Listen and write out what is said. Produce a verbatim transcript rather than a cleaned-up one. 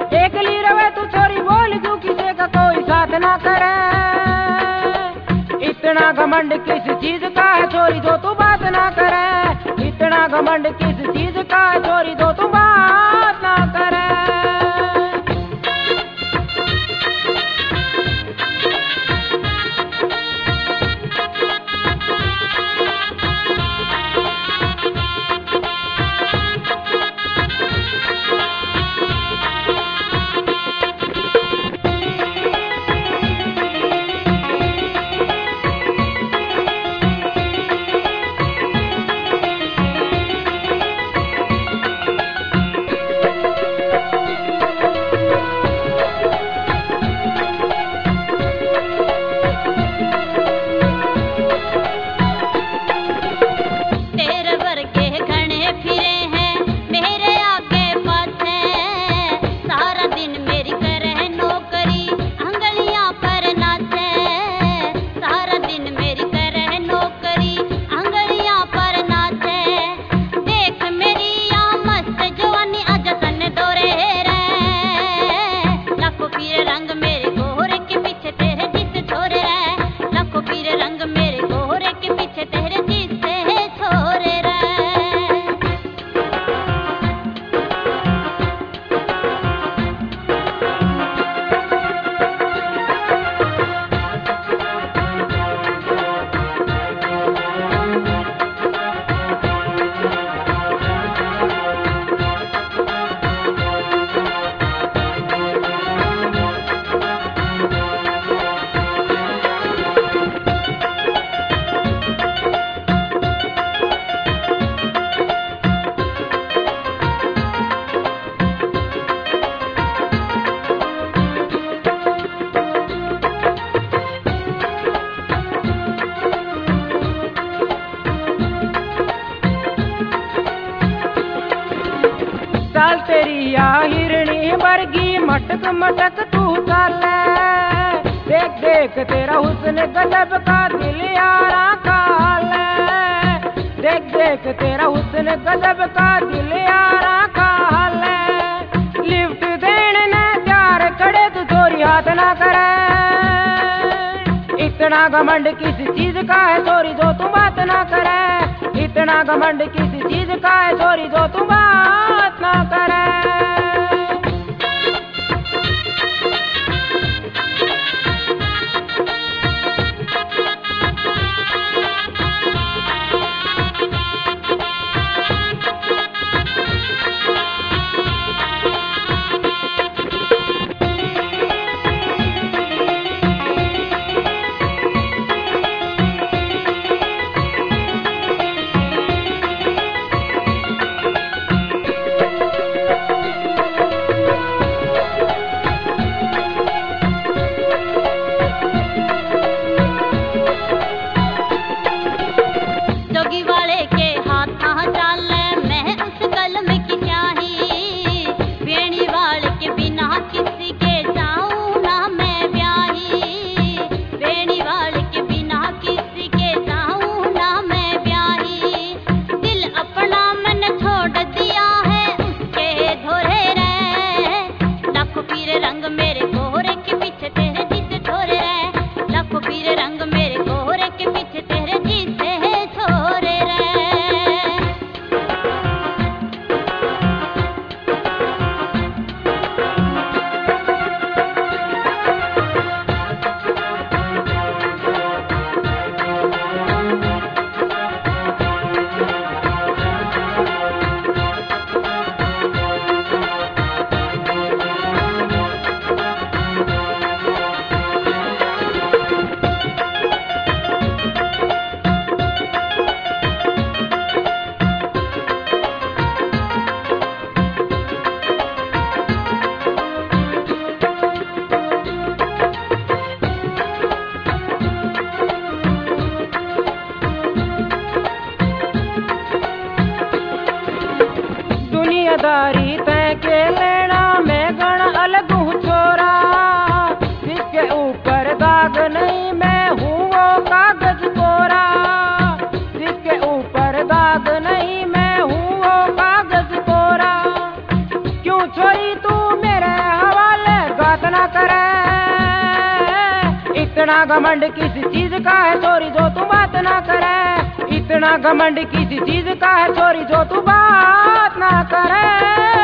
एकली रवे तू छोरी बोल क्यों किसी का कोई साथ ना करे। इतना घमंड किस चीज का है छोरी जो तू बात ना करे। इतना घमंड किस चीज का है छोरी जो तू बात ना करे। चाल तेरी या हिरणी वर्गी मटक मटक तू चाले। देख देख तेरा हुस्न गजब का दिल यारा काले। देख देख तेरा हुस्न गजब का दिल यारा काले। लिफ्ट देने ने प्यार खड़े तू चोरी हाथ ना करे। इतना घमंड किस चीज का है चोरी जो तू बात ना करे। इतना घमंड किस चीज का है चोरी जो तू बात ना करे। करे। इतना घमंड किसी चीज का है छोरी जो तू बात ना करे। इतना घमंड किसी चीज का है छोरी जो तू बात ना करे।